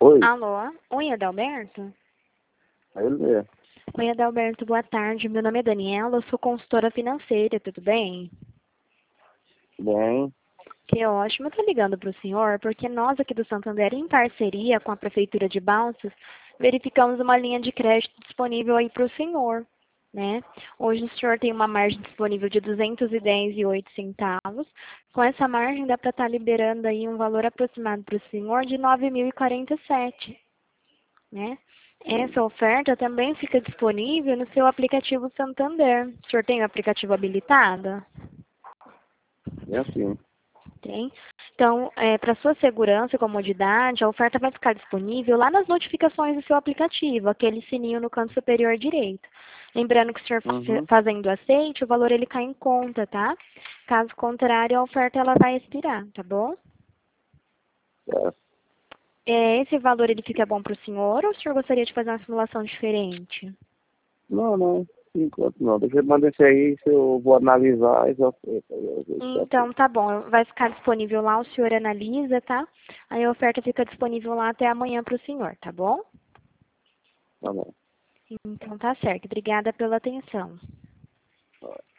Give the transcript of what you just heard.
Oi, Alô? Oi, Adalberto? ele é. Oi, Adalberto, boa tarde. Meu nome é Daniela, eu sou consultora financeira, tudo bem? Bem, Que ótimo, eu tô ligando para o senhor porque nós aqui do Santander, em parceria com a Prefeitura de Balsas, verificamos uma linha de crédito disponível aí para o senhor, né? Hoje o senhor tem uma margem disponível de 210,08 centavos. Com essa margem dá para estar liberando aí um valor aproximado para o senhor de 9.047, né? Essa oferta também fica disponível no seu aplicativo Santander. O senhor tem o aplicativo habilitado? é assim. Tem. Então, para sua segurança e comodidade, a oferta vai ficar disponível lá nas notificações do seu aplicativo, aquele sininho no canto superior direito. Lembrando que o senhor Uhum, fazendo aceite, o valor ele cai em conta, tá? Caso contrário, a oferta ela vai expirar, tá bom? é. Esse valor ele fica bom para o senhor ou o senhor gostaria de fazer uma simulação diferente? Não, não, por enquanto não. Deixa eu mandar isso aí, se eu vou analisar e já sei. Então, tá bom. Vai ficar disponível lá, o senhor analisa, tá? Aí a oferta fica disponível lá até amanhã para o senhor, tá bom? Tá bom. Então, tá certo. Obrigada pela atenção. Tá.